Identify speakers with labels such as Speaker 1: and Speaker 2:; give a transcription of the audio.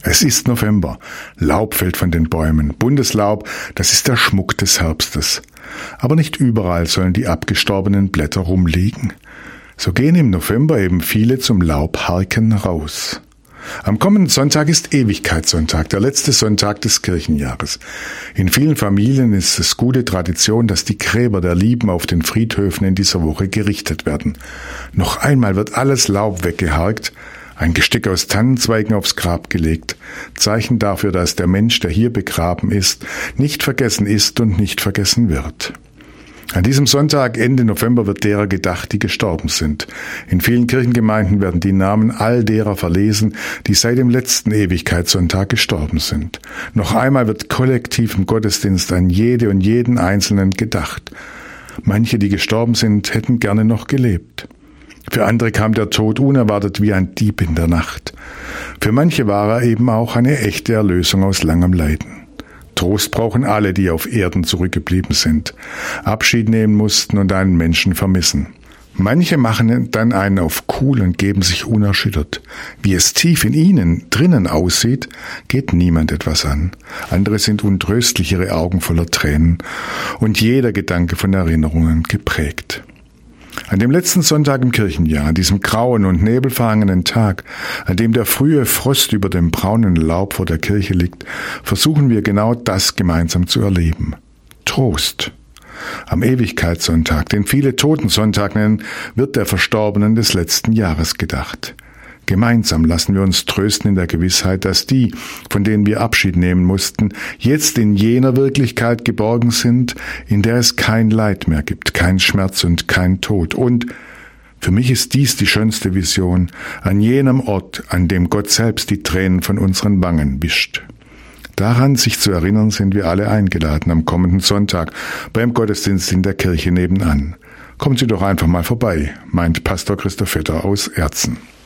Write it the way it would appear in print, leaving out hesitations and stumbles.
Speaker 1: Es ist November. Laub fällt von den Bäumen. Buntes Laub, das ist der Schmuck des Herbstes. Aber nicht überall sollen die abgestorbenen Blätter rumliegen. So gehen im November eben viele zum Laubharken raus. Am kommenden Sonntag ist Ewigkeitssonntag, der letzte Sonntag des Kirchenjahres. In vielen Familien ist es gute Tradition, dass die Gräber der Lieben auf den Friedhöfen in dieser Woche gerichtet werden. Noch einmal wird alles Laub weggeharkt, ein Gestick aus Tannenzweigen aufs Grab gelegt, Zeichen dafür, dass der Mensch, der hier begraben ist, nicht vergessen ist und nicht vergessen wird. An diesem Sonntag Ende November wird derer gedacht, die gestorben sind. In vielen Kirchengemeinden werden die Namen all derer verlesen, die seit dem letzten Ewigkeitssonntag gestorben sind. Noch einmal wird kollektiv im Gottesdienst an jede und jeden Einzelnen gedacht. Manche, die gestorben sind, hätten gerne noch gelebt. Für andere kam der Tod unerwartet wie ein Dieb in der Nacht. Für manche war er eben auch eine echte Erlösung aus langem Leiden. Trost brauchen alle, die auf Erden zurückgeblieben sind, Abschied nehmen mussten und einen Menschen vermissen. Manche machen dann einen auf cool und geben sich unerschüttert. Wie es tief in ihnen drinnen aussieht, geht niemand etwas an. Andere sind untröstlich, ihre Augen voller Tränen und jeder Gedanke von Erinnerungen geprägt. An dem letzten Sonntag im Kirchenjahr, an diesem grauen und nebelverhangenen Tag, an dem der frühe Frost über dem braunen Laub vor der Kirche liegt, versuchen wir genau das gemeinsam zu erleben. Trost. Am Ewigkeitssonntag, den viele Totensonntag nennen, wird der Verstorbenen des letzten Jahres gedacht. Gemeinsam lassen wir uns trösten in der Gewissheit, dass die, von denen wir Abschied nehmen mussten, jetzt in jener Wirklichkeit geborgen sind, in der es kein Leid mehr gibt, kein Schmerz und kein Tod. Und für mich ist dies die schönste Vision, an jenem Ort, an dem Gott selbst die Tränen von unseren Wangen wischt. Daran, sich zu erinnern, sind wir alle eingeladen am kommenden Sonntag beim Gottesdienst in der Kirche nebenan. Kommen Sie doch einfach mal vorbei, meint Pastor Christoph Vetter aus Erzen.